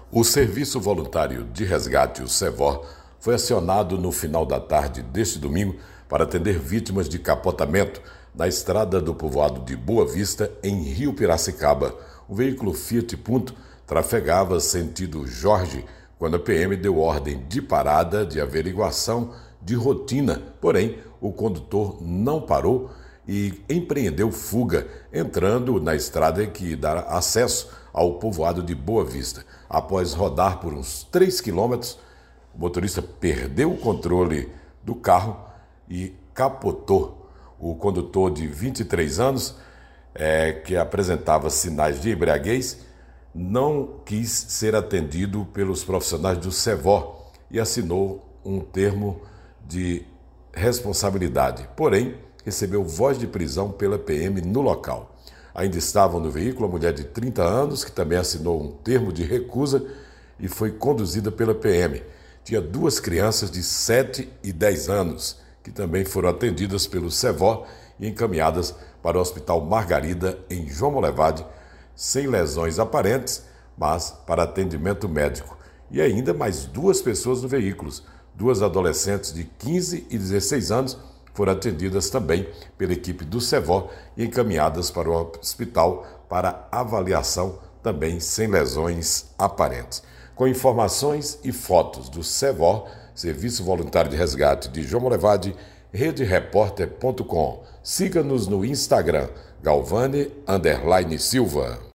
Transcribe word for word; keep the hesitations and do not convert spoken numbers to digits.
O Serviço Voluntário de Resgate, o SEVOR, foi acionado no final da tarde deste domingo para atender vítimas de capotamento na estrada do povoado de Boa Vista, em Rio Piracicaba. O veículo Fiat Punto trafegava sentido Jorge quando a P M deu ordem de parada de averiguação de rotina. Porém, o condutor não parou e empreendeu fuga, entrando na estrada que dá acesso ao povoado de Boa Vista. Após rodar por uns três quilômetros, o motorista perdeu o controle do carro e capotou. O condutor de vinte e três anos, é, que apresentava sinais de embriaguez, não quis ser atendido pelos profissionais do SEVOR e assinou um termo de responsabilidade. Porém, recebeu voz de prisão pela P M no local. Ainda estavam no veículo a mulher de trinta anos, que também assinou um termo de recusa e foi conduzida pela P M. Tinha duas crianças de sete e dez anos, que também foram atendidas pelo SEVOR e encaminhadas para o Hospital Margarida, em João Molevade, sem lesões aparentes, mas para atendimento médico. E ainda mais duas pessoas no veículo, duas adolescentes de quinze e dezesseis anos, foram atendidas também pela equipe do SEVOR e encaminhadas para o hospital para avaliação, também sem lesões aparentes. Com informações e fotos do SEVOR, Serviço Voluntário de Resgate de João Molevade, rede repórter ponto com. Siga-nos no Instagram, Galvani underline Silva.